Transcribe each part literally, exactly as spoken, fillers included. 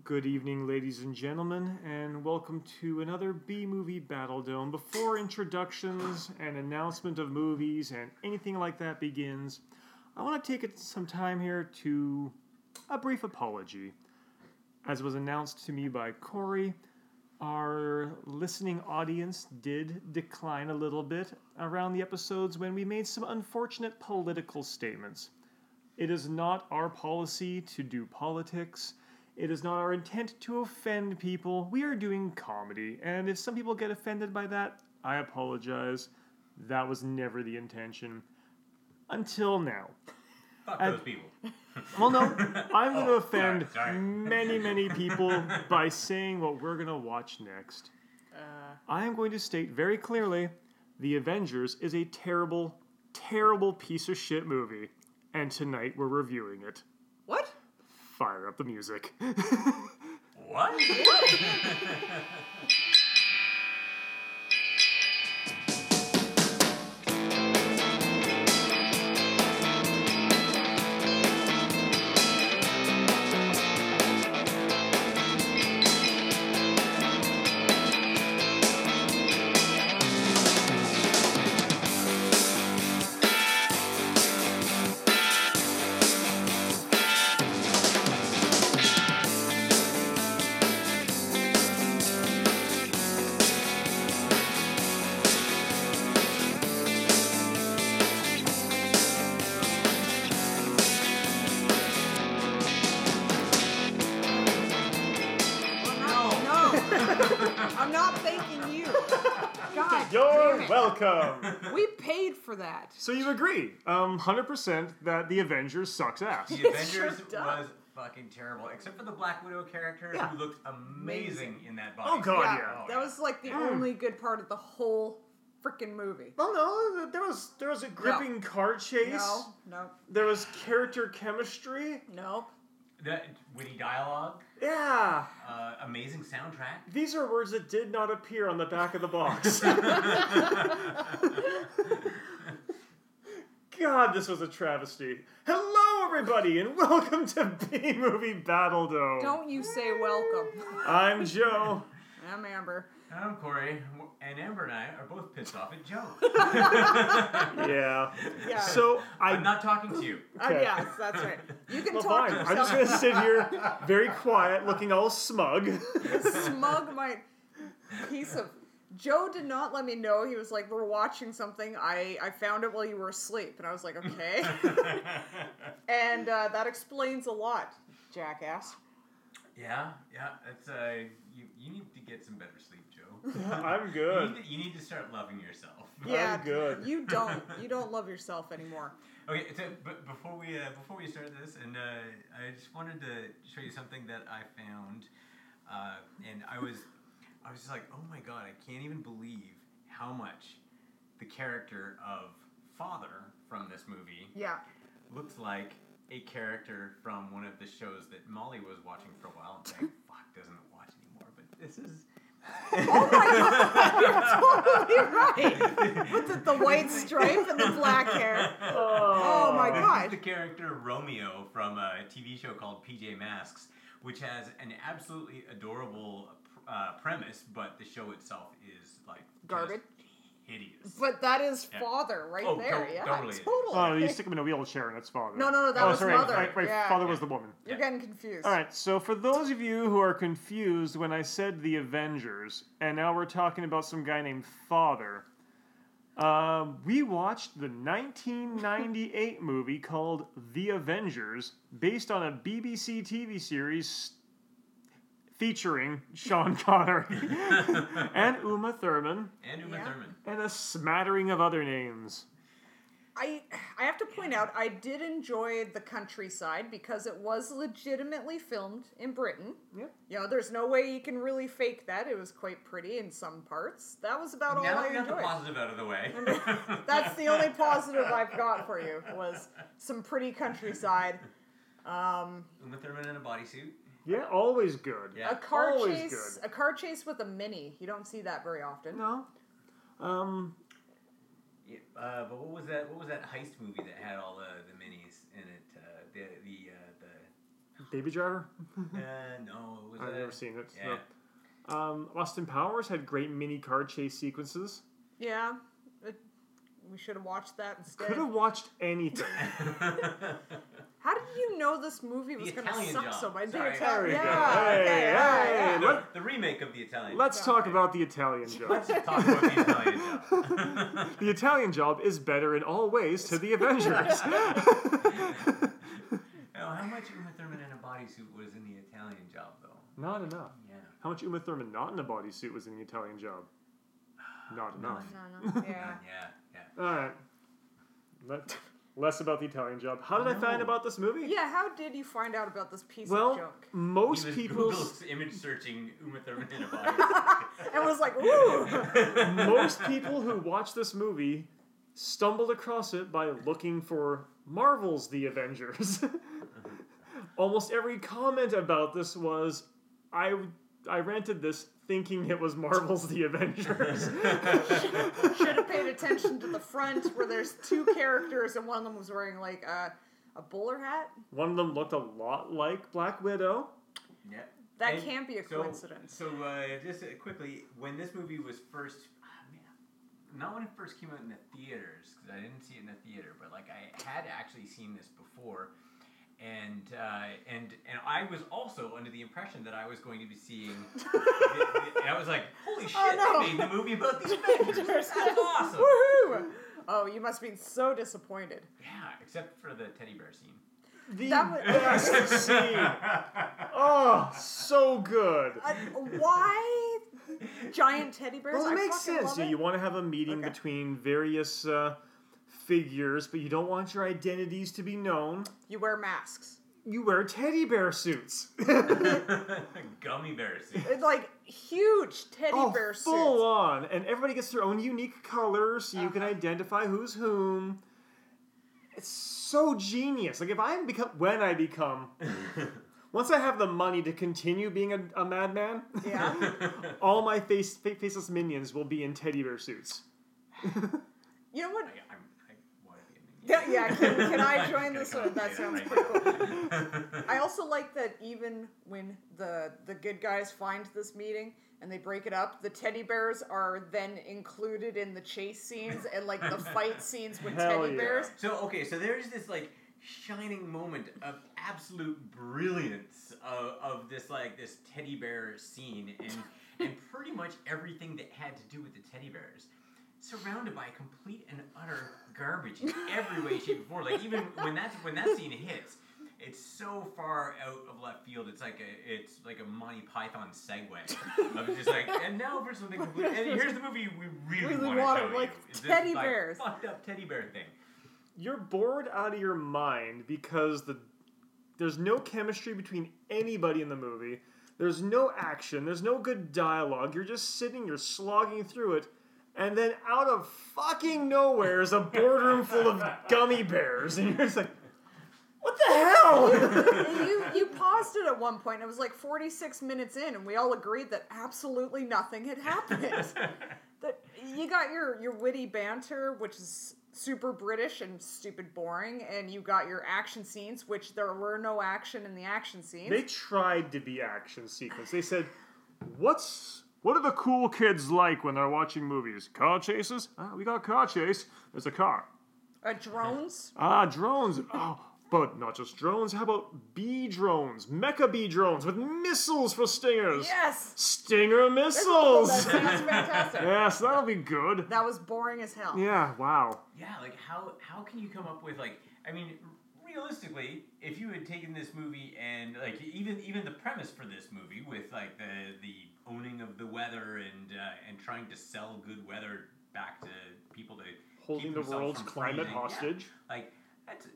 Good evening, ladies and gentlemen, and welcome to another B-Movie Battle Dome. Before introductions and announcement of movies and anything like that begins, I want to take it some time here to a brief apology. As was announced to me by Corey, our listening audience did decline a little bit around the episodes when we made some unfortunate political statements. It is not our policy to do politics. It is not our intent to offend people. We are doing comedy, and if some people get offended by that, I apologize. That was never the intention. Until now. Fuck At, those people. Well, no, I'm going to oh, offend sorry, sorry. many, many people by saying what we're going to watch next. Uh, I am going to state very clearly, The Avengers is a terrible, terrible piece of shit movie, and tonight we're reviewing it. what? Fire up the music. What? I'm not thanking you. God You're damn it. welcome. We paid for that. So you agree, um, one hundred percent that The Avengers sucks ass. The It Avengers sure does. was fucking terrible, except for the Black Widow character, Yeah. who looked amazing, Amazing. in that body. Oh, God, yeah, yeah. that was like the Mm. only good part of the whole freaking movie. Well, no, there was there was a gripping car chase. No, no, There was character chemistry. no. The witty dialogue, Yeah. uh, amazing soundtrack. These are words that did not appear on the back of the box. God, this was a travesty. Hello, everybody, and welcome to B-Movie Battle Dome. Don't you say welcome. I'm Joe. I'm Amber. I'm Corey, and Amber and I are both pissed off at Joe. Yeah. Yeah. So I. I'm not talking to you. Uh, Okay. yes, that's right. You can Well, talk fine. to I'm yourself. just gonna sit here, very quiet, looking all smug. Smug my piece of. Joe did not let me know. He was like, "We're watching something. I I found it while you were asleep," and I was like, "Okay." And uh, that explains a lot, jackass. Yeah, yeah. That's uh, you. You need to get some better sleep, Joe. I'm You good. need, to, you need to start loving yourself. Yeah, good. You don't. You don't love yourself anymore. Okay, so but before we uh, before we start this, and uh, I just wanted to show you something that I found, uh, and I was I was just like, oh my god, I can't even believe how much the character of Father from this movie Yeah. looks like a character from one of the shows that Molly was watching for a while and saying, fuck, doesn't watch anymore, but this is. Oh my god, you're totally right. With the, the white stripe and the black hair. Oh my This god. is the character Romeo from a T V show called P J Masks, which has an absolutely adorable uh, premise, but the show itself is like Garbage. just hideous. But that is Yeah. Father right Oh, there. to- Yeah, totally is. totally. Oh, you stick him in a wheelchair and that's father. No, no, no, that oh, was sorry, mother. Right, right, Yeah. father was the woman. You're Yeah. getting confused. All right, so for those of you who are confused when I said The Avengers, and now we're talking about some guy named Father, uh, we watched the nineteen ninety-eight movie called The Avengers, based on a B B C T V series featuring Sean Connery and Uma Thurman, And Uma Yeah. Thurman. and a smattering of other names. I I have to point out I did enjoy the countryside because it was legitimately filmed in Britain. Yep. You know, there's no way you can really fake that. It was quite pretty in some parts. That was about all Now I that we got the enjoyed. positive out of the way. That's the only positive I've got for you was some pretty countryside. Um, Uma Thurman in a bodysuit. Yeah, always good. Yeah. a car Always chase, good. a car chase with a mini. You don't see that very often. No. Um, Yeah, uh, but what was that? What was that heist movie that had all the, the minis in it? Uh, the the uh, the Baby Driver? Uh, no, it was. I've a, never seen it. Yeah. So. Um, Austin Powers had great mini car chase sequences. Yeah. It, we should have watched that instead. Could have watched anything. How did you know this movie was The going to Italian suck Job. so much? Sorry. The There we Italian, go. yeah, Hey, okay, yeah, hey, yeah. the, let- the remake of the Italian. Let's Job. talk about the Italian Let's Job. talk about the Italian Job. The Italian Job is better in all ways to the Avengers. Oh, how much Uma Thurman in a bodysuit was in the Italian Job, though? Not enough. Yeah. How much Uma Thurman not in a bodysuit was in the Italian Job? Not enough. No, no, yeah. Yeah, yeah. All right. Let, less about the Italian Job. How did I find No. about this movie? Yeah, how did you find out about this piece Well, of junk? most he was people, Google image searching Uma Thurman in a bodysuit. And was like, ooh! most people who watch this movie stumbled across it by looking for Marvel's The Avengers. Almost every comment about this was, I, I rented this thinking it was Marvel's The Avengers. Should have paid attention to the front where there's two characters and one of them was wearing like a, a bowler hat. One of them looked a lot like Black Widow. Yeah. That And can't be a so- coincidence. So, uh, just uh, quickly, when this movie was first, ah, man, not when it first came out in the theaters, because I didn't see it in the theater, but like I had actually seen this before, and uh, and and I was also under the impression that I was going to be seeing. the, the, and I was like, "Holy shit! Oh, no. They made the movie about the Avengers. That's awesome!" Woohoo! Oh, you must be so disappointed. Yeah, except for the teddy bear scene. The That was- best scene. Oh, so good. Uh, why giant teddy bears? Well, it I makes fucking sense. love You, it. you want to have a meeting Okay. between various uh, figures, but you don't want your identities to be known. You wear masks. You wear teddy bear suits. Gummy bear scene. It's like huge teddy oh, bear full suits. on. And everybody gets their own unique colors, so you can Uh-huh. identify who's whom. It's so genius. Like, if I become, when I become, once I have the money to continue being a, a madman, Yeah. all my face, fa- faceless minions will be in teddy bear suits. You know what? I, I'm, I want to be a minion. Yeah, yeah. Can, can I I'm join gonna this come one? up That with sounds it pretty right cool. now. I also like that even when the the good guys find this meeting and they break it up, the teddy bears are then included in the chase scenes and like the fight scenes with Hell teddy yeah. bears. So okay, so there's this like shining moment of absolute brilliance of, of this like this teddy bear scene, and and pretty much everything that had to do with the teddy bears, surrounded by complete and utter garbage in every way, shape, or form. Like even when that when that scene hits, it's so far out of left field. It's like a it's like a Monty Python segue of just like, and now for something complete. And here's the movie we really, Really want to want show it, like you. Is teddy this, like, bears. fucked up teddy bear thing. You're bored out of your mind because the there's no chemistry between anybody in the movie. There's no action. There's no good dialogue. You're just sitting, you're slogging through it, and then out of fucking nowhere is a boardroom full of gummy bears, and you're just like, what the hell? you you paused it at one point. It was like forty-six minutes in, and we all agreed that absolutely nothing had happened. That you got your your witty banter, which is super British and stupid boring, and you got your action scenes, which there were no action in the action scenes. They tried to be action sequence. They said, "What's what are the cool kids like when they're watching movies? Car chases? Ah, we got a car chase. There's a car. Uh, drones. Ah, drones. Oh, but not just drones. How about bee drones? Mecha bee drones with missiles for stingers. Yes. Stinger Oh, missiles. that sounds fantastic. Yes, that'll be good. That was boring as hell. Yeah. Wow. Yeah, like how how can you come up with like I mean realistically, if you had taken this movie and like even even the premise for this movie with like the the owning of the weather and uh, and trying to sell good weather back to people to Holding keep the themselves world's from climate freezing. Yeah, hostage. like that's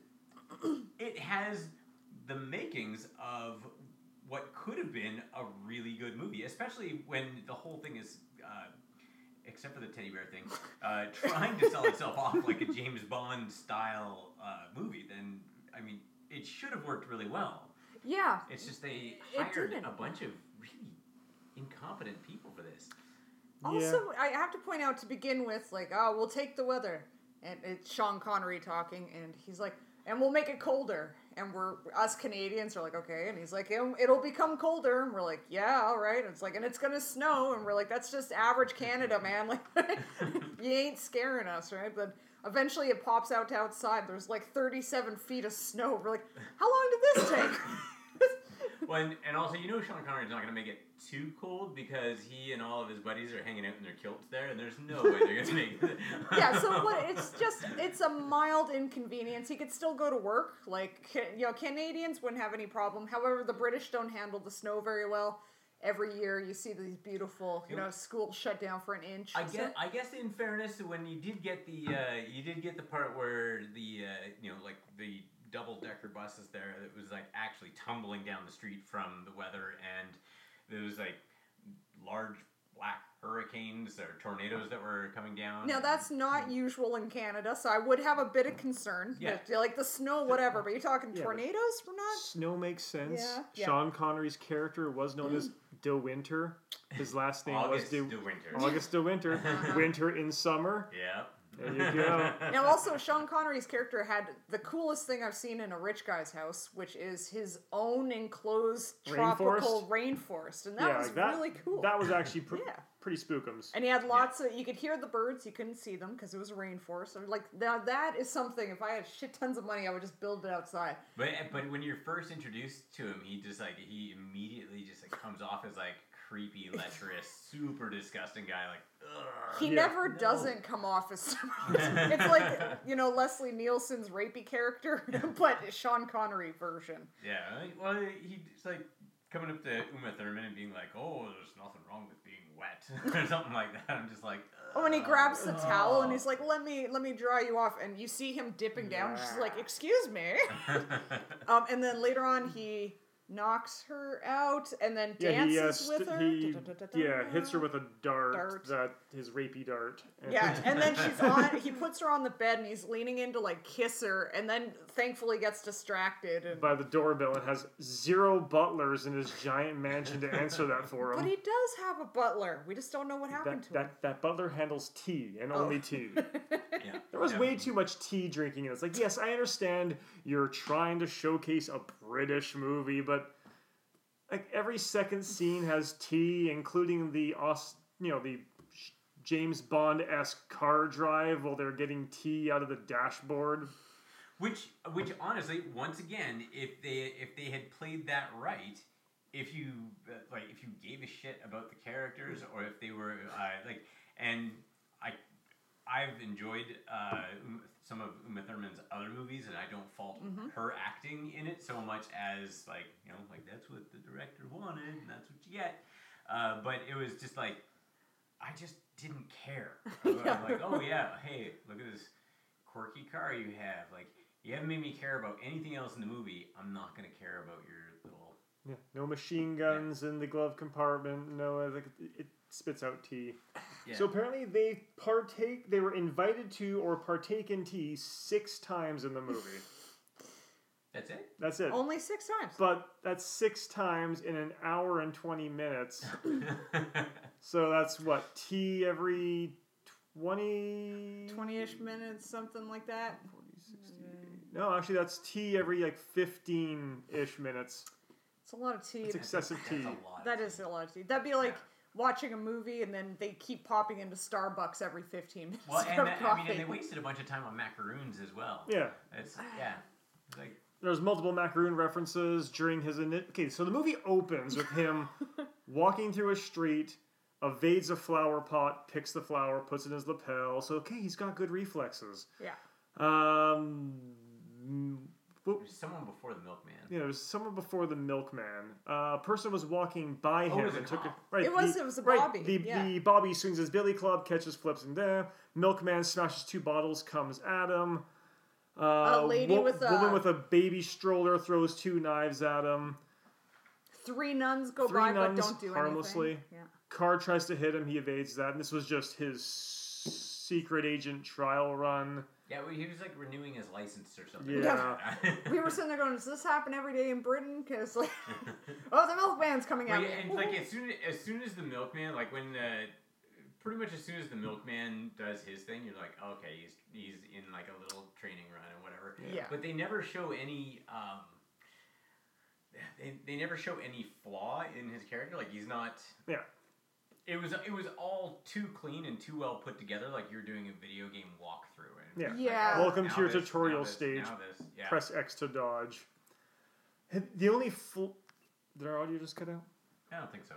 it has the makings of what could have been a really good movie, especially when the whole thing is. Uh, except for the teddy bear thing, uh, trying to sell itself off like a James Bond style uh, movie, then, I mean, it should have worked really well. Yeah. It's just they It hired didn't. a bunch of really incompetent people for this. Also, I have to point out to begin with, like, oh, we'll take the weather. And it's Sean Connery talking, and he's like, and we'll make it colder. and we're us Canadians are like, okay, and he's like, it'll, it'll become colder, and we're like, yeah, all right. And it's like, and it's gonna snow, and we're like, that's just average Canada, man. Like, you ain't scaring us, right? But eventually, it pops out to outside. There's like thirty-seven feet of snow. We're like, how long did this take? Well, and, and also, you know, Sean Connery's not going to make it too cold because he and all of his buddies are hanging out in their kilts there, and there's no way they're going to make it. Yeah, so what? It's just it's a mild inconvenience. He could still go to work. Like, you know, Canadians wouldn't have any problem. However, the British don't handle the snow very well. Every year, you see these beautiful, you know, schools shut down for an inch. I so. guess, I guess, in fairness, when you did get the, uh, you did get the part where the, uh, you know, like the double-decker buses there that was like actually tumbling down the street from the weather, and there was like large black hurricanes or tornadoes that were coming down. Now, that's not usual in Canada, so I would have a bit of concern. Yeah. That, like the snow, whatever, but you're talking Yeah, tornadoes? We're not... Snow makes sense. Yeah, yeah. Sean Connery's character was known as De Winter. His last name August was De, de Winter. August De Winter. Winter in summer. Yeah. There you go. Now, also, Sean Connery's character had the coolest thing I've seen in a rich guy's house, which is his own enclosed tropical rainforest, and that yeah, was that, really cool. That was actually pr- Yeah. pretty spookums. And he had lots of, you could hear the birds, you couldn't see them because it was a rainforest. I'm like, now that is something, if I had shit tons of money, I would just build it outside. But but when you're first introduced to him, he just like he immediately just like comes off as like creepy, lecherous, super disgusting guy. Like, ugh. He Yeah. never No. doesn't come off as it's like, you know, Leslie Nielsen's rapey character, but Sean Connery version. Yeah, like, well, he's like coming up to Uma Thurman and being like, "Oh, there's nothing wrong with being wet," or something like that. I'm just like, Oh, and he ugh. grabs the towel and he's like, "Let me, let me dry you off." And you see him dipping down. And she's like, "Excuse me." um, and then later on, he knocks her out and then Yeah, he, uh, dances with st- her. he Da-da-da-da-da. yeah, hits her with a dart, Dart. that his rapey dart. And- Yeah, and then she's on. He puts her on the bed and he's leaning in to like kiss her, and then thankfully gets distracted. And by the doorbell and has zero butlers in his giant mansion to answer that for him. but he does have a butler. We just don't know what happened that, to him. that, that butler handles tea and Oh. only tea. Yeah. There was Yeah. way too much tea drinking, and it's like, yes, I understand you're trying to showcase a British movie, but like every second scene has tea, including the Aus, you know, the James Bond-esque car drive while they're getting tea out of the dashboard. Which, which honestly, once again, if they if they had played that right, if you uh, like, if you gave a shit about the characters, or if they were uh, like, and I, I've enjoyed uh, um, some of Uma Thurman's other movies, and I don't fault Mhm. her acting in it so much as like, you know, like that's what the director wanted, and that's what you get. Uh, but it was just like, I just didn't care. About, Yeah. Like, oh yeah, hey, look at this quirky car you have. Like, you haven't made me care about anything else in the movie. I'm not gonna care about your little. Yeah, no machine guns in the glove compartment. No, uh, like it, it spits out tea. Yeah. So apparently they partake. They were invited to or partake in tea six times in the movie. That's it. That's it. Only six times. But that's six times in an hour and twenty minutes. So that's what, tea every twenty... twenty-ish minutes, something like that. forty, sixty. No, actually that's tea every like fifteen-ish minutes. It's a lot of tea. It's excessive That's tea. a lot. That is a lot of tea. That'd be like watching a movie and then they keep popping into Starbucks every fifteen minutes. Well, for and that, I coffee. mean, and they wasted a bunch of time on macaroons as well. Yeah. It's yeah. It's like There's multiple macaroon references during his... Ini- okay, so the movie opens with him walking through a street, evades a flower pot, picks the flower, puts it in his lapel. So, okay, he's got good reflexes. Yeah. Um... whoop. there's someone before the milkman. Yeah, there was someone before the milkman. Uh, a person was walking by Oh, him it was a and took it. cop. Right, It was- the- it was a right, Bobby, The, yeah. the Bobby swings his billy club, catches, flips, and there. Milkman smashes two bottles, comes at him. Uh, A lady with a- woman with a baby stroller throws two knives at him. Three nuns go Three by nuns but don't do harmlessly. anything. Yeah. Car tries to hit him, he evades that, and this was just his secret agent trial run. Yeah, well, he was like renewing his license or something. Yeah. We were sitting there going, does this happen every day in Britain? Because, like, oh, the milkman's coming Well, at yeah, me. and like as soon as soon as the milkman, like when uh, pretty much as soon as the milkman does his thing, you're like, okay, he's he's in like a little training run and whatever. Yeah. But they never show any. Um, they they never show any flaw in his character. Like he's not. Yeah. It was it was all too clean and too well put together, like you're doing a video game walkthrough. And Yeah. like, Yeah. oh, Welcome now to your this, tutorial now this, stage. now this. Yeah. Press X to dodge. The only fl- did our audio just cut out? I don't think so.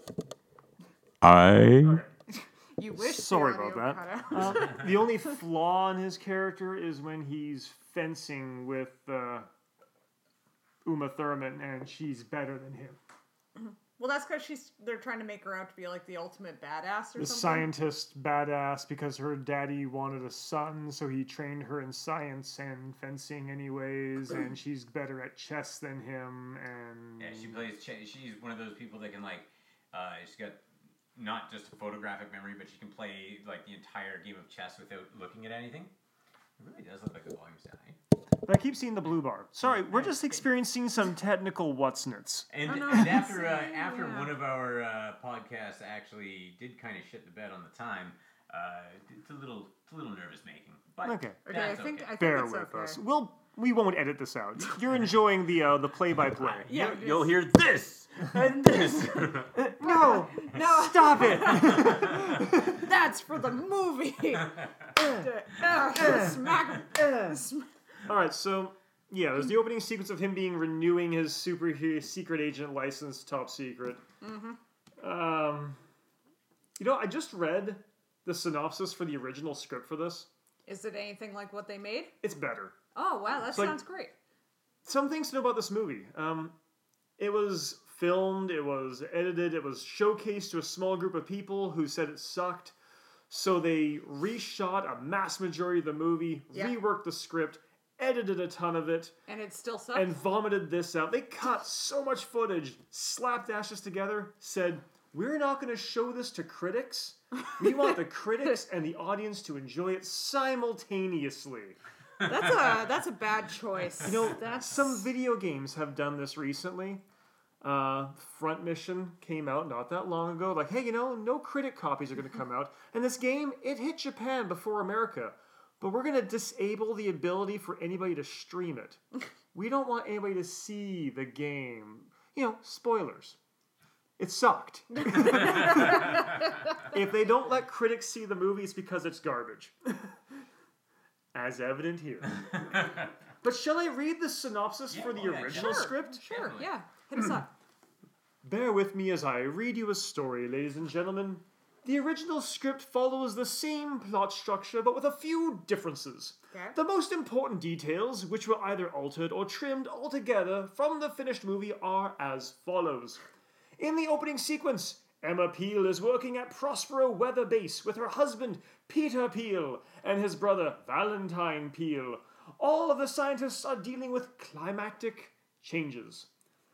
I Okay. You wish. the Sorry audio about cut that. out. Uh, the only flaw in his character is when he's fencing with uh, Uma Thurman, and she's better than him. Well, that's because she's. They're trying to make her out to be like the ultimate badass or The something. scientist badass because her daddy wanted a son, so he trained her in science and fencing anyways, and she's better at chess than him. And Yeah, she plays. Ch- she's one of those people that can like. Uh, she's got not just a photographic memory, but she can play like the entire game of chess without looking at anything. It really does look like the volume's down. Eh? But I keep seeing the blue bar. Sorry, we're just experiencing some technical what's-nits. And, Oh, no, and I can after uh, see, after yeah. one of our uh, podcasts actually did kind of shit the bed on the time, uh, it's a little it's a little nervous making. But Okay. Okay, I that's think. okay. I think Bear it's with okay. us. We'll we won't edit this out. You're enjoying the uh, the play-by-play. Yeah, You, you'll hear this and this. No, No. stop it. That's for the movie. Uh, smack. Sm- All right, so yeah, there's the opening sequence of him being renewing his super secret agent license, top secret. Mm-hmm. Um, you know, I just read the synopsis for the original script for this. Is it anything like what they made? It's better. Oh wow, that like- sounds great. Some things to know about this movie. Um, it was filmed, it was edited, it was showcased to a small group of people who said it sucked. So they reshot a mass majority of the movie, Yeah. reworked the script, edited a ton of it, And it still sucks. and vomited this out. They cut so much footage, slapped ashes together, said, "We're not going to show this to critics. We want the critics and the audience to enjoy it simultaneously." That's a that's a bad choice. You know, that's some video games have done this recently. Uh, Front Mission came out not that long ago. Like, hey, you know, no critic copies are going to come out. And this game, it hit Japan before America. But we're going to disable the ability for anybody to stream it. We don't want anybody to see the game. You know, spoilers. It sucked. If they don't let critics see the movie, it's because it's garbage. As evident here. But shall I read the synopsis Yeah, for the well, yeah, original Sure. script? Sure, Definitely. yeah. Hit us up. Bear with me as I read you a story, ladies and gentlemen. The original script follows the same plot structure, but with a few differences. Okay. The most important details, which were either altered or trimmed altogether from the finished movie, are as follows. In the opening sequence, Emma Peel is working at Prospero Weather Base with her husband, Peter Peel, and his brother, Valentine Peel. All of the scientists are dealing with climactic changes.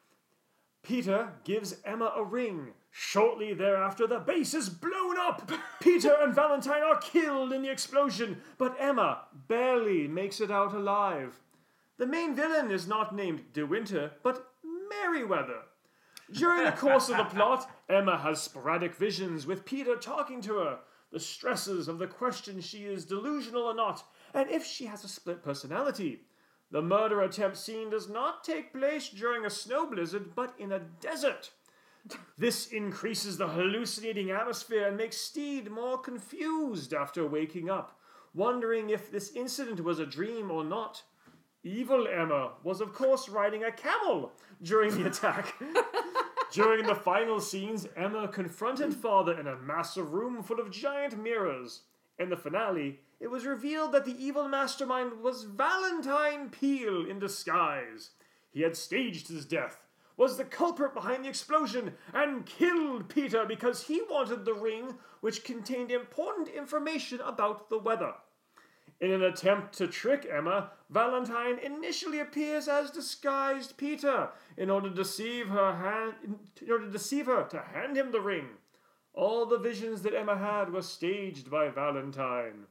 Peter gives Emma a ring. Shortly thereafter, the base is blown up. Peter and Valentine are killed in the explosion, but Emma barely makes it out alive. The main villain is not named De Winter, but Merryweather. During the course of the plot, Emma has sporadic visions with Peter talking to her, the stresses of the question she is delusional or not, and if she has a split personality. The murder attempt scene does not take place during a snow blizzard, but in a desert. This increases the hallucinating atmosphere and makes Steed more confused after waking up, wondering if this incident was a dream or not. Evil Emma was, of course, riding a camel during the attack. During the final scenes, Emma confronted Father in a massive room full of giant mirrors. In the finale, it was revealed that the evil mastermind was Valentine Peel in disguise. He had staged his death, was the culprit behind the explosion, and killed Peter because he wanted the ring, which contained important information about the weather. In an attempt to trick Emma, Valentine initially appears as disguised Peter in order to deceive her hand, in order to deceive her to hand him the ring. All the visions that Emma had were staged by Valentine.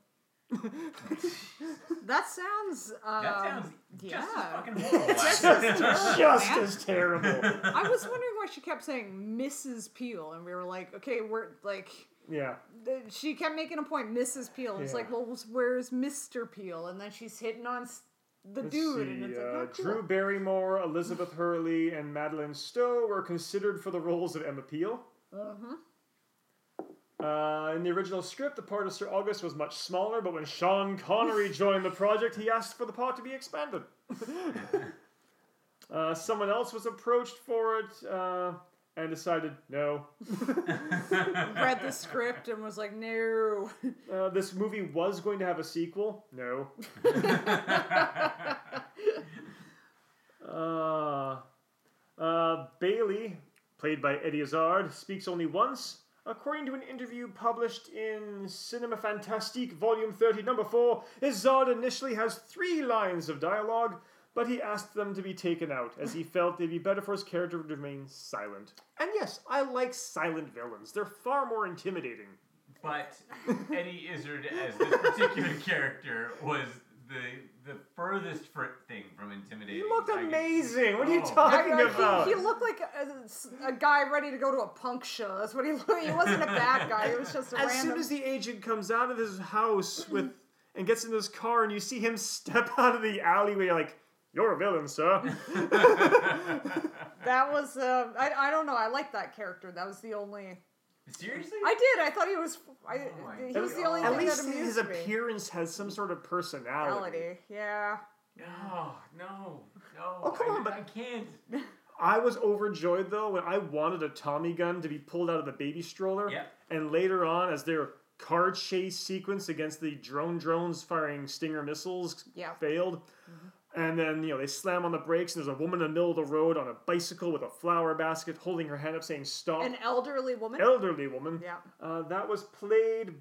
That sounds. Um, That sounds yeah. just as fucking horrible. Just actually. as terrible, Just man. as terrible. I was wondering why she kept saying Missus Peel, and we were like, okay, we're like, Yeah. the- she kept making a point, Missus Peel. It's Yeah. like, well, where's Mister Peel? And then she's hitting on s- the Let's dude, see, and it's like, uh, oh, cool. Drew Barrymore, Elizabeth Hurley, and Madeline Stowe were considered for the roles of Emma Peel. Uh-huh. Uh, in the original script, the part of Sir August was much smaller, but when Sean Connery joined the project, he asked for the part to be expanded. uh, someone else was approached for it uh, and decided no. Read the script and was like, no. Uh, this movie was going to have a sequel. No. uh, uh, Bailey, played by Eddie Izzard, speaks only once. According to an interview published in Cinema Fantastique, Volume thirty, Number four, Izzard initially has three lines of dialogue, but he asked them to be taken out, as he felt they'd be better for his character to remain silent. And yes, I like silent villains. They're far more intimidating. But Eddie Izzard as this particular character was the the furthest fr- thing from intimidating. He looked I could- amazing. What are you Oh. talking I- I- about? He, he looked like a, a guy ready to go to a punk show. That's what he looked. He wasn't a bad guy. He was just a As random. soon as the agent comes out of his house with and gets in his car, and you see him step out of the alleyway, you're like, "You're a villain, sir." That was. Uh, I I don't know. I liked that character. That was the only. Seriously? I did. I thought he was. I, Oh my he was the only At thing least that his amused me. appearance has some sort of personality. Personality. Yeah. No, no, no. Oh, come I, on, but- I can't. I was overjoyed though when I wanted a Tommy gun to be pulled out of the baby stroller. Yep. And later on, as their car chase sequence against the drone drones firing Stinger missiles Yeah. failed. And then, you know, they slam on the brakes, and there's a woman in the middle of the road on a bicycle with a flower basket holding her hand up saying, "Stop." An elderly woman. Elderly woman. Yeah. Uh, that was played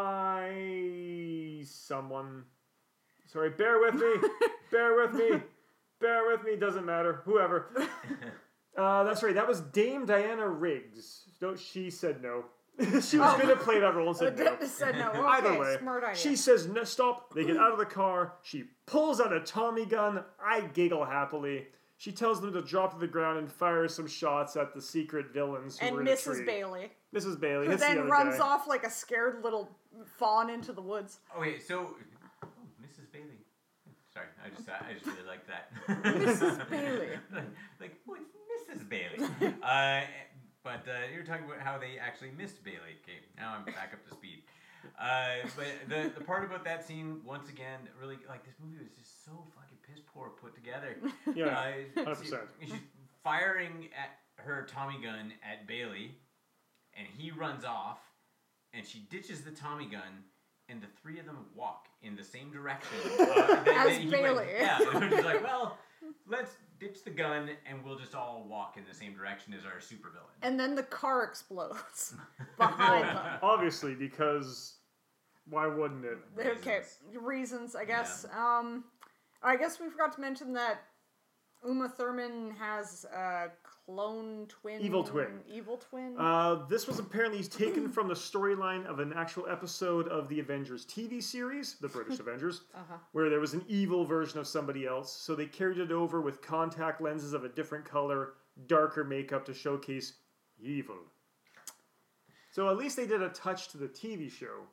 by someone. Sorry, bear with me. Bear with me. Bear with me. Doesn't matter. Whoever. Uh, that's right. That was Dame Diana Riggs. No, she said no. She was Oh. going to play that role and said no. Said no. Okay, Either way, smart idea. she says no, stop. They get out of the car. She pulls out a Tommy gun. I giggle happily. She tells them to drop to the ground and fire some shots at the secret villains who and were in Missus a tree. Bailey, Missus Bailey. who hits the then other runs guy. off like a scared little fawn into the woods. Okay, so oh, Missus Bailey. Sorry, I just I just really like that. Missus Bailey. like, like oh, it's Missus Bailey. uh, but uh, you're talking about how they actually missed Bailey. Okay, now I'm back up to speed. Uh, but the the part about that scene, once again, really like this movie was just so fucking piss poor put together. Yeah, Uh, one hundred she- percent. she's firing at her Tommy gun at Bailey, and he runs off, and she ditches the Tommy gun, and the three of them walk in the same direction. Uh, that- As that he went- Bailey. yeah, and she's like, well, let's ditch the gun, and we'll just all walk in the same direction as our supervillain. And then the car explodes behind them. Obviously, because why wouldn't it? Okay, reasons, I guess. Um, I guess we forgot to mention that Uma Thurman has a clone twin. Evil twin. Evil twin. Uh, this was apparently taken from the storyline of an actual episode of the Avengers T V series, the British Avengers, Uh-huh. where there was an evil version of somebody else. So they carried it over with contact lenses of a different color, darker makeup to showcase evil. So at least they did a touch to the T V show.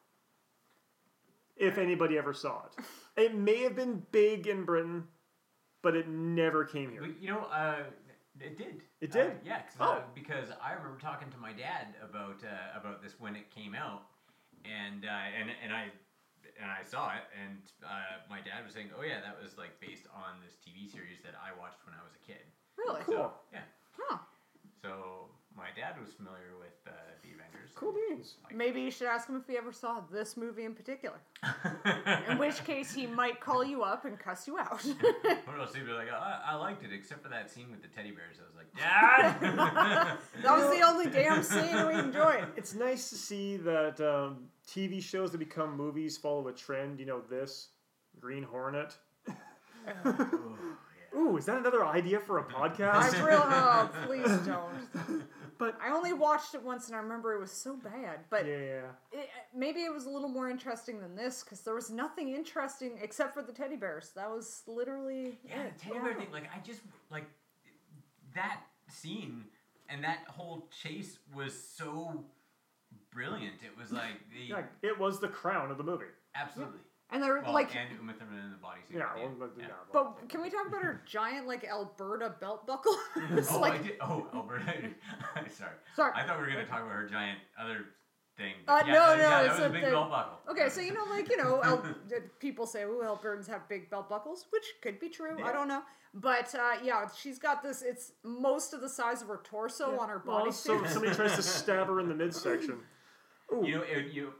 If anybody ever saw it. It may have been big in Britain, but it never came here. But, you know, uh, it did. It did? Uh, yeah, cause, Oh. uh, because I remember talking to my dad about uh, about this when it came out, and uh, and and I and I saw it, and uh, my dad was saying, "Oh yeah, that was like based on this T V series that I watched when I was a kid." Really? Cool. So, yeah. Huh. So my dad was familiar with uh, the Avengers. Cool beans. Maybe you should ask him if he ever saw this movie in particular. In which case, he might call you up and cuss you out. Or else he'd be like, oh, I, I liked it, except for that scene with the teddy bears. I was like, Dad! That was the only damn scene we enjoyed. It's nice to see that um, T V shows that become movies follow a trend. You know, this Green Hornet. Ooh, Ooh, is that another idea for a podcast? I real oh, please don't. But I only watched it once and I remember it was so bad. But yeah, it, maybe it was a little more interesting than this because there was nothing interesting except for the teddy bears. That was literally Yeah, it. the teddy bear thing, like, I just, like, that scene and that whole chase was so brilliant. It was like the Yeah, it was the crown of the movie. absolutely. And they're Well, like, and Uma Thurman in the bodysuit. Yeah, at the well, end. but, Yeah. yeah, well, but can we talk about her giant like Alberta belt buckle? It's Oh, like, I did. Oh, Alberta. Sorry. sorry. I thought we were going to talk about her giant other thing. Uh, but yeah, no, that, no, yeah, it's that was a a- big the- belt buckle. Okay, so you know, like you know, Al- people say, "Oh, Albertans have big belt buckles," which could be true. I Yeah. don't know, but uh, yeah, she's got this. It's most of the size of her torso on her well, body so suit. somebody tries to stab her in the midsection. Ooh. You know, it, you.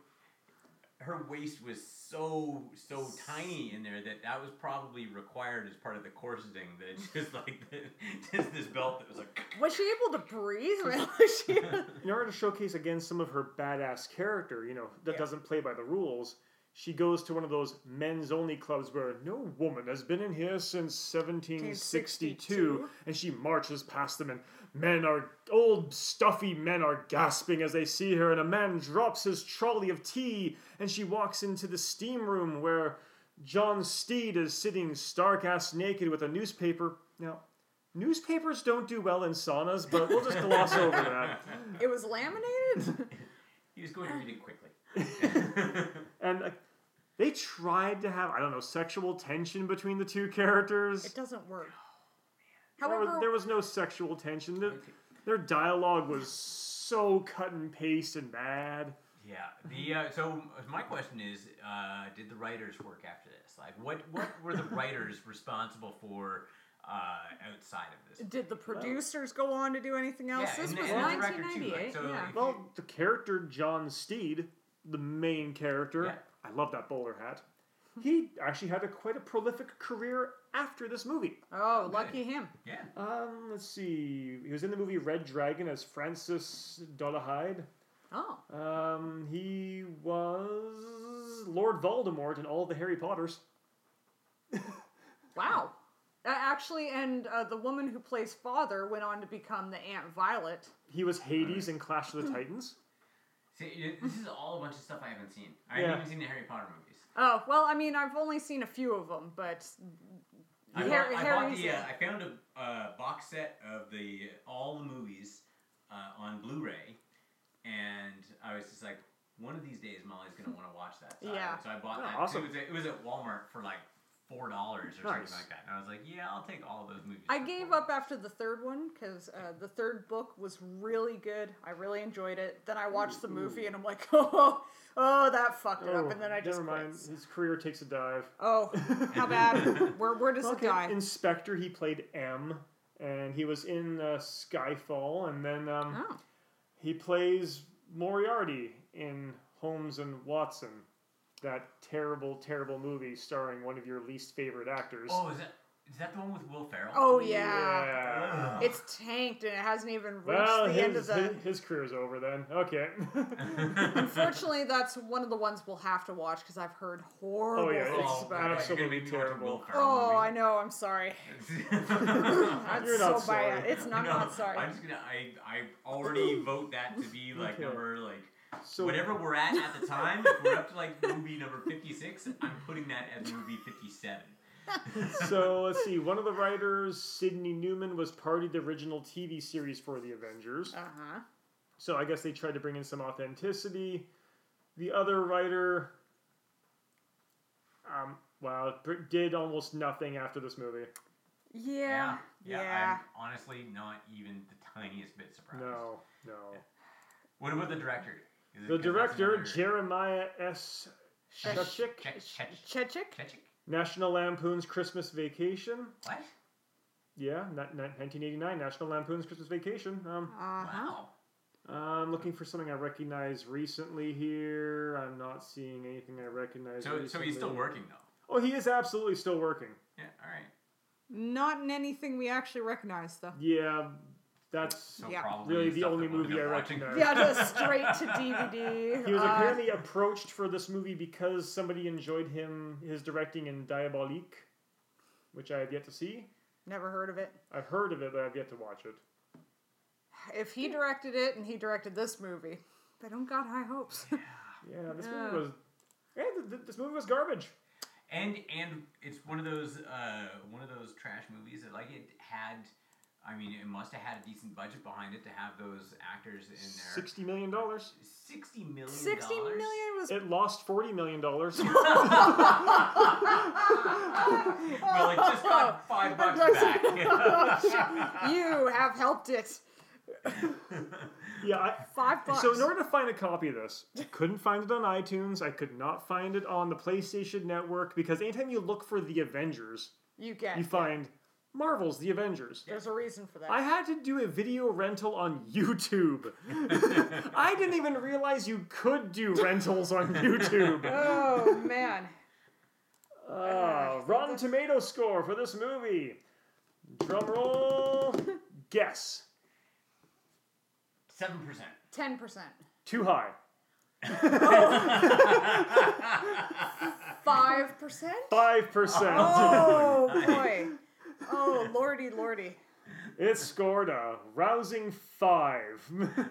Her waist was so so tiny in there that that was probably required as part of the corseting. That just like the, just this belt that was like. Was she able to breathe? I mean, was she... In order to showcase again some of her badass character, you know, that Yeah. doesn't play by the rules, she goes to one of those men's only clubs where no woman has been in here since seventeen sixty-two, and she marches past them, and men are, old stuffy men are gasping as they see her, and a man drops his trolley of tea, and she walks into the steam room where John Steed is sitting stark-ass naked with a newspaper. Now, newspapers don't do well in saunas, but we'll just gloss over that. It was laminated. He was going to read it quickly. And uh, they tried to have, I don't know, sexual tension between the two characters. It doesn't work. There However, was, there was no sexual tension. Their, their dialogue was so cut and paste and bad. Yeah. The uh, so my question is, uh, did the writers work after this? Like, what what were the writers responsible for uh, outside of this? did the producers go on to do anything else? Yeah, this and- was and the director, too, nineteen ninety-eight. like, so, yeah. like- Well, the character John Steed, the main character, Yeah. I love that bowler hat. He actually had a quite a prolific career after this movie. Oh, lucky him. Yeah. Um, let's see. He was in the movie Red Dragon as Francis Dolarhyde. Oh. Um, he was Lord Voldemort in all the Harry Potters. Wow. Uh, actually, and uh, the woman who plays father went on to become the Aunt Violet. He was Hades in Clash of the Titans. See, it- this is all a bunch of stuff I haven't seen. I Yeah. haven't even seen the Harry Potter movies. Oh, well, I mean, I've only seen a few of them, but I, Har- bought, I, bought Harry's- the, uh, I found a uh, box set of the all the movies uh, on Blu-ray, and I was just like, one of these days, Molly's gonna want to watch that. So Yeah. I, so I bought Oh, that. awesome. It was, at, it was at Walmart for like four dollars or Nice. something like that, and I was like, yeah, I'll take all those movies. I for gave four up dollars. after the third one because uh, the third book was really good. I really enjoyed it. Then I watched the movie and I'm like, oh, oh, that fucked it up. And then I just never mind. quit. His career takes a dive. Oh, how bad? Where where does Okay, it die? Inspector, he played M, and he was in uh, Skyfall, and then um, Oh. he plays Moriarty in Holmes and Watson, that terrible, terrible movie starring one of your least favorite actors. Oh, is that is that the one with Will Ferrell? Oh yeah. Yeah. Ugh. It's tanked and it hasn't even reached Well, the his, end of the. his, his career's over then. Okay. Unfortunately, that's one of the ones we'll have to watch because I've heard horrible Oh, yeah, things it's about you're it. absolutely gonna make me watch a terrible. Will Ferrell Oh, movie. I know. I'm sorry. That's You're so not sorry. bad. It's not No, not sorry. I'm just gonna. I I already vote that to be like Okay. number like So whatever we're at at the time. If we're up to like movie number fifty-six, I'm putting that as movie fifty-seven. So let's see. One of the writers, Sidney Newman, was part of the original T V series for the Avengers. Uh huh. So I guess they tried to bring in some authenticity. The other writer, um, well, br- did almost nothing after this movie. Yeah. yeah. Yeah. I'm honestly not even the tiniest bit surprised. No, no. What about the director? Is it- The 'cause that's director, another- Jeremiah S. Shechik, Chech- Chech- Chechik? Chechik? National Lampoon's Christmas Vacation. What? Yeah, ni- ni- nineteen eighty-nine, National Lampoon's Christmas Vacation. Um, Uh huh. Wow. I'm looking for something I recognize recently here. I'm not seeing anything I recognize So, so recently. he's still working though. Oh, he is absolutely still working. Yeah. All right. Not in anything we actually recognize, though. Yeah, that's So Yeah. probably really the stuff only that we'll movie end I up watching. recognize. Yeah, just straight to D V D. He was Uh, apparently approached for this movie because somebody enjoyed him his directing in Diabolique, which I have yet to see. Never heard of it. I've heard of it, but I've yet to watch it. If he directed it and he directed this movie, I don't got high hopes. Yeah, this Yeah. movie was. Yeah, th- th- this movie was garbage. And and it's one of those uh, one of those trash movies that like it had I mean, it must have had a decent budget behind it to have those actors in there. Sixty million dollars. Sixty million. Sixty million was. It lost forty million dollars. Well, it just got five bucks back. You have helped it. Yeah, I, Five bucks. so in order to find a copy of this, I couldn't find it on iTunes. I could not find it on the PlayStation Network because anytime you look for The Avengers, you get. you find Marvel's The Avengers. There's a reason for that. I had to do a video rental on YouTube. I didn't even realize you could do rentals on YouTube. Oh man. Uh, Rotten Tomato score for this movie. Drum roll. Guess. Seven percent. Ten percent. Too high. Five percent. Five percent. Oh boy. Oh lordy lordy. It scored a rousing five.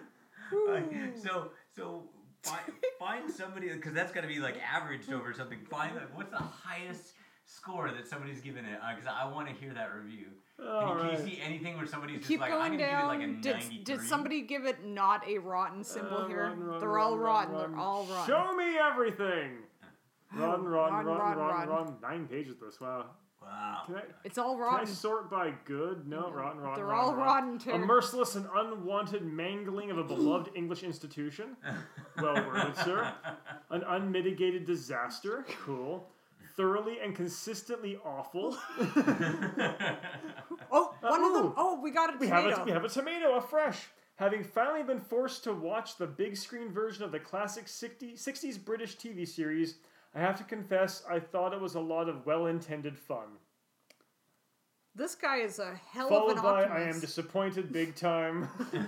so so find, find somebody, because that's got to be like averaged over something. Find like, what's the highest score that somebody's given it, because uh, I want to hear that review. All can, you, right. can you see anything where somebody's just Keep like, going I'm gonna down. give it like a did, ninety-three? did somebody give it not a rotten symbol Uh, here? run, run, They're run, all run, rotten. run. They're all rotten. Show me everything. Run, run, run, Run, run, run, run, run. Nine pages this. Wow. Wow. Can I, It's all can I rotten. sort by good? No, rotten, rotten, They're rotten, all rotten too. A merciless and unwanted mangling of a beloved English institution. Well worded, sir. An unmitigated disaster. Cool. Thoroughly and consistently awful. Oh, one of them. ooh. Oh, we got a We tomato. have a, we have a tomato, a fresh. Having finally been forced to watch the big screen version of the classic sixties British T V series, I have to confess I thought it was a lot of well-intended fun. This guy is a hell Followed of an by optimist. I am disappointed big time.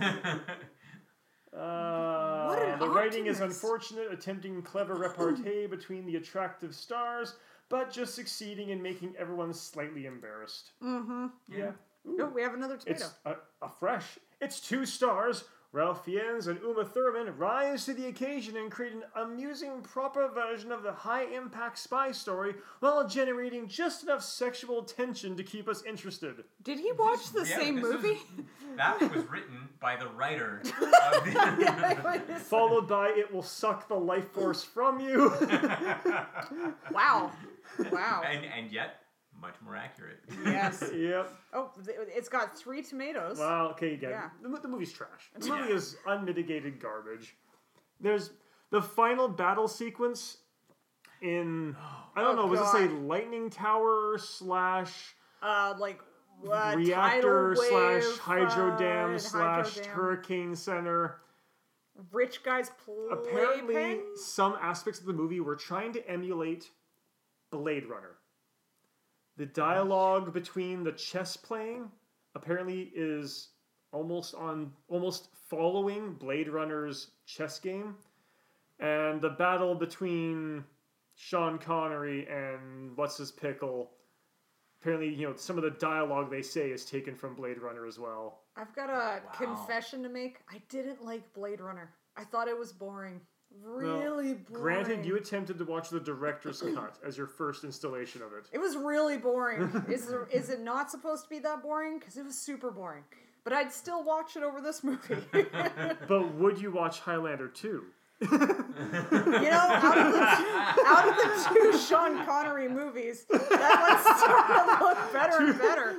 Uh, What an the writing is optimist. unfortunate, attempting clever repartee between the attractive stars, but just succeeding in making everyone slightly embarrassed. Mm-hmm. Yeah. Oh, we have another tomato. It's a, a fresh. It's two stars. Ralph Fiennes and Uma Thurman rise to the occasion and create an amusing, proper version of the high-impact spy story while generating just enough sexual tension to keep us interested. Did he watch the Yeah, same this was- movie? that was written by the writer of the... Followed by It Will Suck the Life Force from You. Wow. Wow. and, and yet, much more accurate. Yes. Yep. Oh, th- it's got three tomatoes. Well, okay, you get Yeah. it. The, mo- the movie's trash. The Yeah. movie is unmitigated garbage. There's the final battle sequence in, I don't Oh, know, was this a God. lightning tower slash Uh, like uh, reactor tidal slash wave, hydro uh, dam and slash hydro dam. hurricane center? Rich guys Apparently, playpen? some aspects of the movie were trying to emulate Blade Runner. The dialogue between the chess playing apparently is almost on almost following Blade Runner's chess game, and the battle between Sean Connery and what's his pickle. Apparently, you know, some of the dialogue they say is taken from Blade Runner as well. I've got a Wow. confession to make. I didn't like Blade Runner. I thought it was boring. Really boring. Granted, you attempted to watch the director's cut as your first installation of it. It was really boring. is there, is it not supposed to be that boring? Because it was super boring. But I'd still watch it over this movie. But would you watch Highlander two? You know, out of the out of the two Sean Connery movies, that one's starting to look better and better.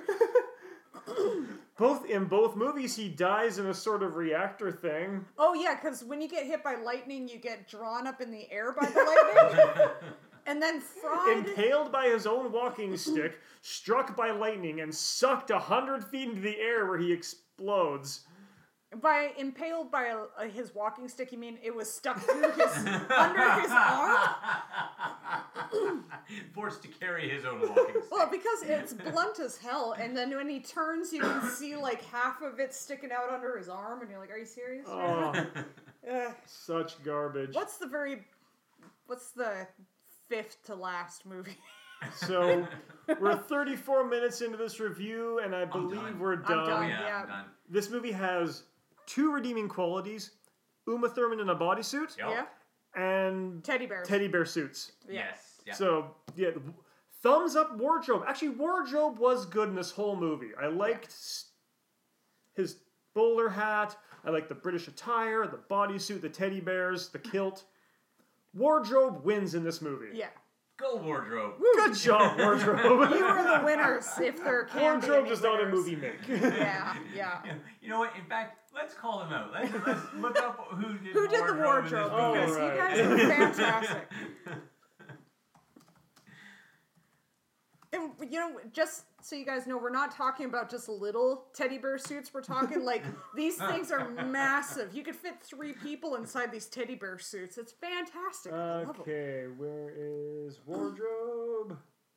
Both in both movies, he dies in a sort of reactor thing. Oh yeah, because when you get hit by lightning, you get drawn up in the air by the lightning, and then fried. Impaled by his own walking stick, struck by lightning, and sucked a hundred feet into the air where he explodes. By impaled by a, a, his walking stick, you mean it was stuck through his under his arm? Forced to carry his own walking stick. Well, because it's blunt as hell, and then when he turns, you can see like half of it sticking out under his arm, and you're like, "Are you serious?" Oh, Ugh. such garbage. What's the very, what's the fifth to last movie? So, we're thirty-four minutes into this review, and I I'm believe done. we're I'm done. done. yeah, yeah. I'm done. This movie has two redeeming qualities: Uma Thurman in a bodysuit, Yep. Yeah, and teddy bears. teddy bear suits. Yeah. Yes. Yeah. So, yeah, thumbs up wardrobe. Actually, wardrobe was good in this whole movie. I liked s- his bowler hat. I like the British attire, the bodysuit, the teddy bears, the kilt. Wardrobe wins in this movie. Yeah. Go wardrobe. Good job, Wardrobe. You are the winners if there can be Wardrobe any does not a winners. movie make. Yeah, yeah. You know what? In fact, let's call them out. Let's, let's look up who did Who did the wardrobe in this wardrobe? Oh, Because movie. you right. guys are fantastic. And, you know, just so you guys know, we're not talking about just little teddy bear suits. We're talking like these things are massive. You could fit three people inside these teddy bear suits. It's fantastic. I love 'em. Okay, where is wardrobe?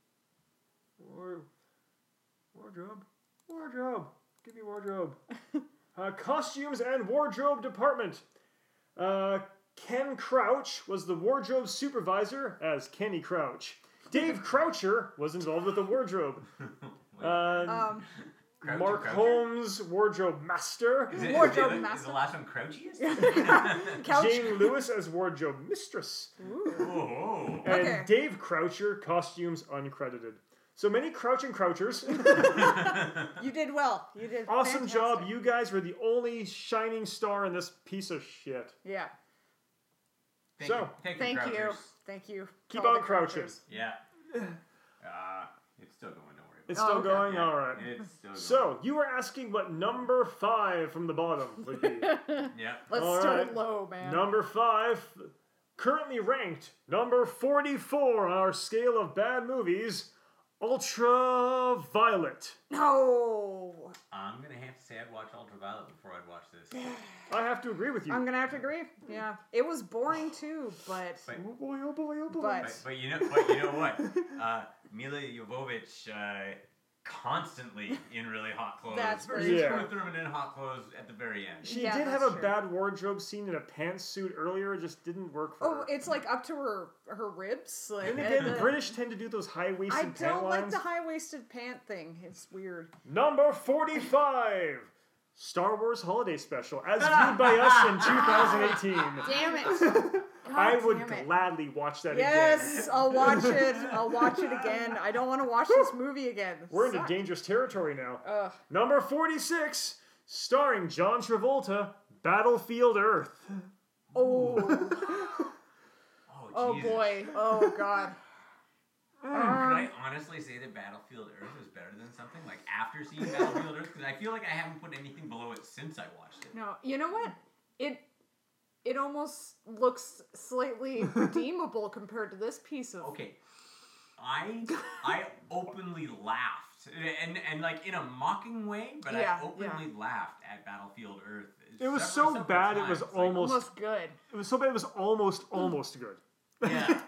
War- wardrobe? Wardrobe. Give me wardrobe. uh, costumes and wardrobe department. Uh, Ken Crouch was the wardrobe supervisor as Kenny Crouch. Dave Croucher was involved with the wardrobe. Uh, Um, Croucher, Mark Croucher? Holmes, wardrobe master. Is it, Wardrobe is the, master. Is the last one Crouchiest? couch. Jane Lewis as wardrobe mistress. Ooh. Oh. And Okay. Dave Croucher, costumes uncredited. So many Crouch and Crouchers. You did well. You did Awesome fantastic. job. You guys were the only shining star in this piece of shit. Yeah. Thank So, you. Thank, Thank you. you. Crouchers. Thank you. to Keep all on the crouching. crouchers. Yeah. Uh, it's still going. Don't worry. It's Oh, still okay. going? Yeah, Alright. It's still going. So, you were asking what number five from the bottom would be. Yeah. Let's All start right. low, man. Number five, currently ranked number forty-four on our scale of bad movies, Ultraviolet. No. I'm gonna have to say I'd watch Ultraviolet before I'd watch this. I have to agree with you. I'm gonna have to agree. Yeah, it was boring too, but But, Oh boy, oh boy, oh boy. But- but, but you know, but you know what? Uh, Mila Jovovich uh, constantly in really hot clothes. That's versus very Uma true. Thurman in hot clothes at the very end. She Yeah, did have that's a true. bad wardrobe scene in a pantsuit earlier. It just didn't work for oh, her. it's like up to her her ribs. Like And uh, again, the- British tend to do those high-waisted I pant don't like lines. the high waisted pant thing. It's weird. Number forty-five, Star Wars Holiday Special, as viewed by us in two thousand eighteen. Damn it! I God would damn it. gladly watch that again. Yes, I'll watch it. I'll watch it again. I don't want to watch this movie again. We're into Suck. dangerous territory now. Ugh. Number forty-six, starring John Travolta, Battlefield Earth. Oh. Oh, Oh Jesus. boy. Oh god. Could I honestly say that Battlefield Earth was better than something like after seeing Battlefield Earth? Because I feel like I haven't put anything below it since I watched it. No, you know what? It it almost looks slightly redeemable compared to this piece of. Okay, I I openly laughed and and like in a mocking way, but Yeah, I openly lauged at Battlefield Earth. It was several- so several bad, it was times, like, almost, Almost good. it was so bad, it was almost, almost good. yeah.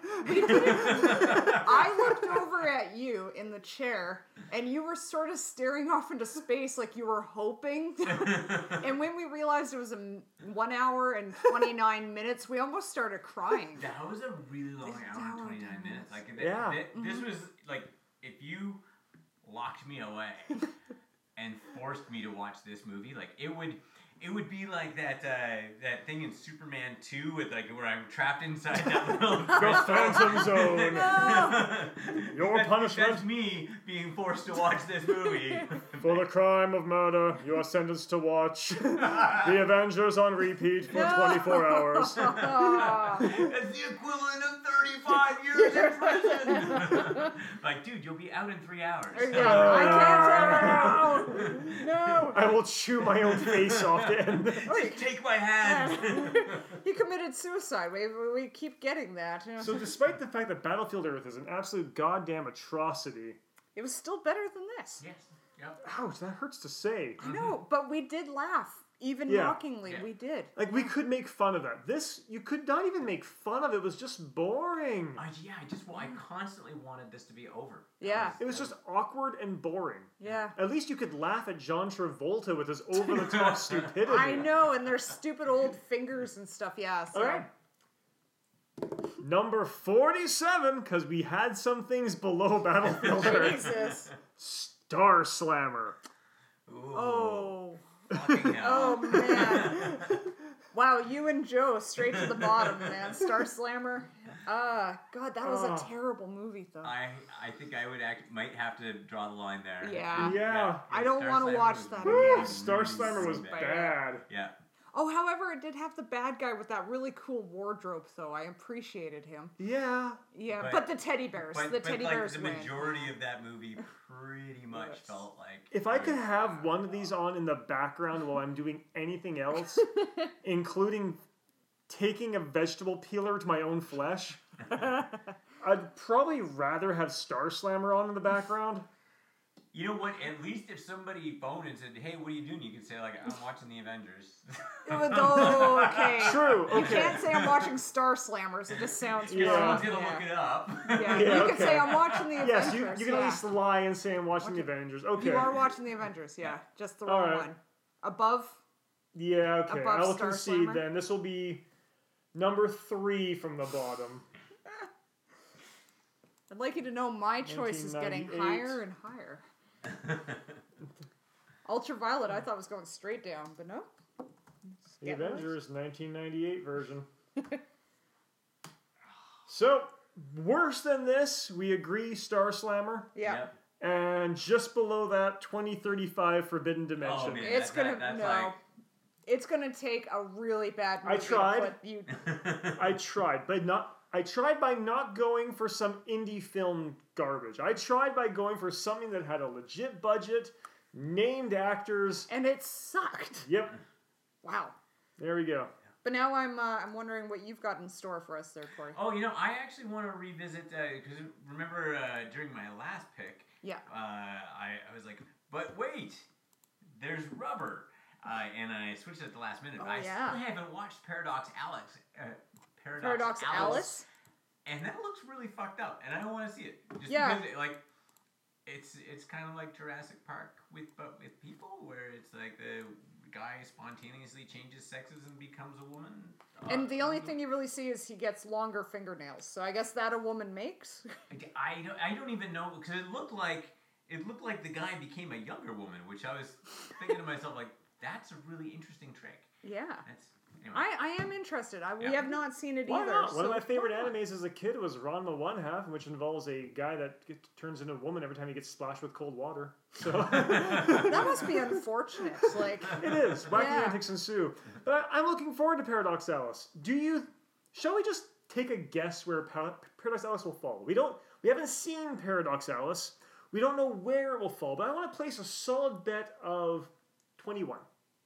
I looked over at you in the chair, and you were sort of staring off into space like you were hoping. And when we realized it was a m- one hour and twenty-nine minutes, we almost started crying. That was a really long This hour and hour twenty-nine and minutes. Like, th- Yeah. th- this was like if you locked me away and forced me to watch this movie, like it would. It would be like that uh, that thing in Superman two with like where I'm trapped inside that little The Phantom Zone. Your That's- punishment That's me being forced to watch this movie. for the crime of murder. You are sentenced to watch The Avengers on repeat for twenty-four hours. Ah. That's the equivalent of thirty-five years in prison. Like, dude, you'll be out in three hours. Yeah, I can't tell you. No. I will chew my own face off to end this. Just take my hand. He committed suicide. We, we keep getting that. you know. So despite the fact that Battlefield Earth is an absolute goddamn atrocity, It was still better than this. Yes. Yep. ouch, that hurts to say. I know, but we did laugh. Even Yeah. mockingly, Yeah. we did. Like, we could make fun of that. This, you could not even make fun of. It was just boring. I, yeah, I just well, I constantly wanted this to be over. Yeah. It was just awkward and boring. Yeah. At least you could laugh at John Travolta with his over-the-top stupidity. I know, and their stupid old fingers and stuff. Yeah. So. All right. Number forty-seven, because we had some things below Battlefield Earth. Jesus. Star Slammer. Ooh, Oh. fucking hell. Oh man. Wow, you and Joe straight to the bottom, man. Star Slammer. Ah, God, that was Oh. a terrible movie, though. I I think I would act might have to draw the line there. Yeah. Yeah. I don't Star wanna Slammer watch was that really, again. Star really, Slammer was really bad. Yeah. Oh, however, it did have the bad guy with that really cool wardrobe, though. I appreciated him. Yeah. Yeah, but, But- the teddy bears. But, the but teddy like bears the win. majority of that movie pretty much Yes. felt like. If I could was- have one of these on in the background while I'm doing anything else, including taking a vegetable peeler to my own flesh, I'd probably rather have Star Slammer on in the background. You know what? At least if somebody phoned and said, "Hey, what are you doing?" You could say like, "I'm watching the Avengers." It was- oh, okay. True, You okay. can't say I'm watching Star Slammers. It just sounds Yeah. wrong. Someone's gonna Yeah. look it up. Yeah, Yeah, you okay. can say I'm watching the Yes, Avengers. you, you can yeah. at least lie and say I'm watching the Watching- Avengers. Okay. You are watching the Avengers, yeah. Just the All wrong right. one. Above? Yeah, okay. Above I will Star concede Slammer? then. This will be number three from the bottom. I'd like you to know my choice is getting nineteen higher and higher. Ultraviolet, I thought was going straight down, but no. The Getting worse. Avengers nineteen ninety-eight version. So, worse than this, we agree, Star Slammer. Yeah. Yep. And just below that, twenty thirty-five Forbidden Dimension. Oh, man. It's That- gonna that- that's no. like- It's gonna take a really bad movie I tried. to put you. I tried, but not. I tried by not going for some indie film garbage. I tried by going for something that had a legit budget, named actors. And it sucked. Yep, Wow. there we go. But now I'm uh, I'm wondering what you've got in store for us there, Corey. Oh, you know, I actually want to revisit because remember uh, during my last pick, Yeah. uh, I, I was like, but wait, there's Rubber, uh, and I switched it at the last minute. Oh, I yeah. still haven't watched Paradox Alex. Uh, Paradox, Paradox Alice, Alice. and that looks really fucked up, and I don't want to see it. Just Yeah. because it, like. It's it's kind of like Jurassic Park with but with people, where it's like the guy spontaneously changes sexes and becomes a woman. And Uh, the only thing you really see is he gets longer fingernails. So I guess that a woman makes. I don't, I don't even know because it looked like it looked like the guy became a younger woman, which I was thinking to myself like that's a really interesting trick. Yeah. That's anyway. I, I am interested. I, we Yeah. have not seen it Why either. not? One of so my favorite why not? animes as a kid was Ranma One Half, which involves a guy that get, turns into a woman every time he gets splashed with cold water. So That must be unfortunate. Like, it is. Wacky Yeah. antics ensue. But I'm looking forward to Paradox Alice. Do you? Shall we just take a guess where pa- Paradox Alice will fall? We don't. We haven't seen Paradox Alice. We don't know where it will fall. But I want to place a solid bet of twenty-one.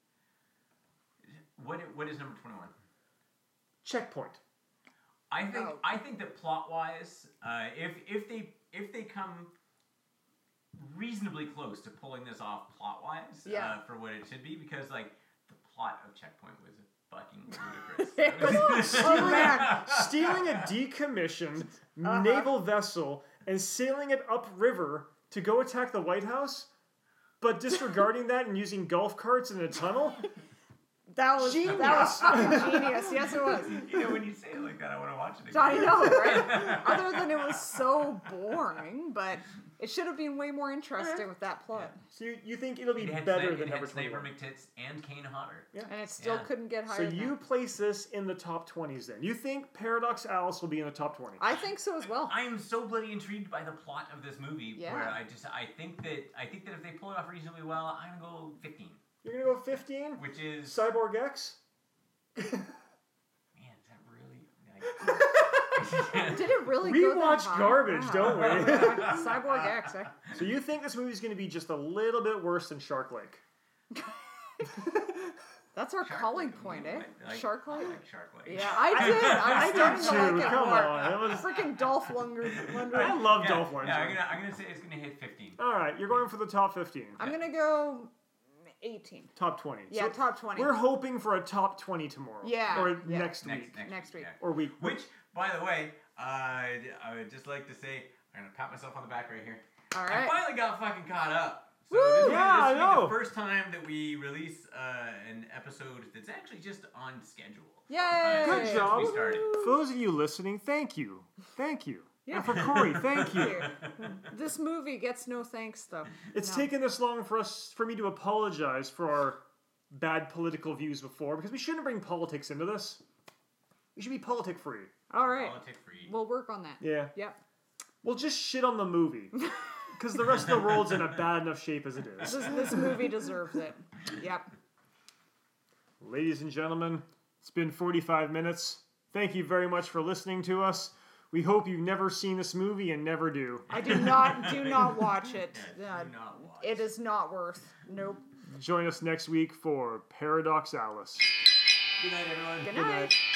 what i- what is number twenty one? Checkpoint. I think Oh. I think that plot wise, uh, if if they if they come reasonably close to pulling this off plot wise, Yeah. uh, for what it should be, because like the plot of Checkpoint was fucking ludicrous. It was- oh man. Stealing a decommissioned Uh-huh. naval vessel and sailing it upriver to go attack the White House, but disregarding that and using golf carts in a tunnel? That was that was fucking genius. Yes, it was. You know, when you say it like that, I want to watch it again. I know, right? Other than it was so boring, but it should have been way more interesting with that plot. So you, you think it'll be It had better Sna- than it number had Sniper twenty-one? McTits and Kane Hodder. Yeah. And it still Yeah. couldn't get So higher than you that. place this in the top twenties then. You think Paradox Alice will be in the top twenty? I think so as well. I am so bloody intrigued by the plot of this movie. Yeah. Where I just I think that I think that if they pull it off reasonably well, I'm gonna go fifteen, You're going to go fifteen? which is Cyborg X? man, is that really? Like, Did it really We go that watch high? garbage, Wow. don't we? Cyborg X, eh? So you think this movie's going to be just a little bit worse than Shark Lake? That's our Shark calling Lake, point, I eh? like- Shark I Lake? like Shark Lake. Yeah, I did. I was starting to too. like it Come more. on. That was... Freaking Dolph Lundgren. I Lundgren. love Yeah, Dolph Lundgren. yeah, I'm gonna I'm gonna say it's gonna hit fifteen. All right, you're going for the top fifteen. I'm gonna go eighteen. Top twenty. Yeah, So top twenty. we're hoping for a top twenty tomorrow. Yeah, Or yeah. next Next, week. next, Next week. yeah. Or week. Which, by the way, uh, I would just like to say, I'm gonna pat myself on the back right here. All I right. finally got fucking caught up. So Woo! this, will- Yeah, this I will be know. the first time that we release uh, an episode that's actually just on schedule. Yay! Uh, Good since job. We started. For those of you listening, thank you. Thank you. Yeah. And for Corey, thank you. Here. This movie gets no thanks, though. It's No. taken this long for us, for me to apologize for our bad political views before, because we shouldn't bring politics into this. We should be politic free. All right. Politic free. We'll work on that. Yeah. Yep. We'll just shit on the movie. Because the rest of the world's in a bad enough shape as it is. This, this movie deserves it. Yep. Ladies and gentlemen, it's been forty-five minutes. Thank you very much for listening to us. We hope you've never seen this movie and never do. I do not do not watch it. Yeah, Uh, do not watch. it is not worth. Nope. Join us next week for Paradoxalis. Good night, everyone. Good Good night. night.